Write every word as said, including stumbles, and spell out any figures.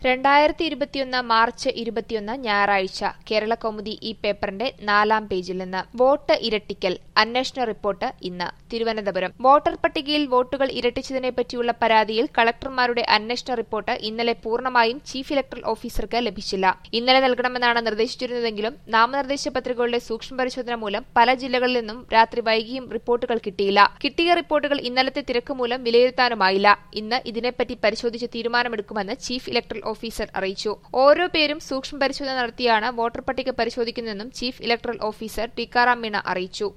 രണ്ടായിരത്തി ഇരുപത്തിയൊന്ന് മാർച്ച് ഇരുപത്തിയൊന്ന് ഞായറാഴ്ച കേരളകൗമുദി ഈ പേപ്പറിന്റെ നാലാം പേജിൽ നിന്ന് വോട്ട് ഇരട്ടിക്കൽ അന്വേഷണ റിപ്പോർട്ട് ഇന്ന് തിരുവനന്തപുരം. വോട്ടർ പട്ടികയിൽ വോട്ടുകൾ ഇരട്ടിച്ചതിനെപ്പറ്റിയുള്ള പരാതിയിൽ കളക്ടർമാരുടെ അന്വേഷണ റിപ്പോർട്ട് ഇന്നലെ പൂർണ്ണമായും ചീഫ് ഇലക്ടറൽ ഓഫീസർക്ക് ലഭിച്ചില്ല. ഇന്നലെ നൽകണമെന്നാണ് നിർദ്ദേശിച്ചിരുന്നതെങ്കിലും നാമനിർദ്ദേശ പത്രികകളുടെ സൂക്ഷ്മ പരിശോധന മൂലം പല ജില്ലകളിൽ നിന്നും രാത്രി വൈകിയും റിപ്പോർട്ടുകൾ കിട്ടിയില്ല. കിട്ടിയ റിപ്പോർട്ടുകൾ ഇന്നലത്തെ തിരക്ക് മൂലം വിലയിരുത്താനുമായില്ല. ഇന്ന് ഇതിനെപ്പറ്റി പരിശോധിച്ച് തീരുമാനമെടുക്കുമെന്ന് ചീഫ് ഇലക്ടറൽ ഓഫീസർ അറിയിച്ചു. ഓരോ പേരും സൂക്ഷ്മ പരിശോധന നടത്തിയാണ് വോട്ടർ പട്ടിക പരിശോധിക്കുന്നതെന്നും chief electoral officer Tikaram Meena അറിയിച്ചു.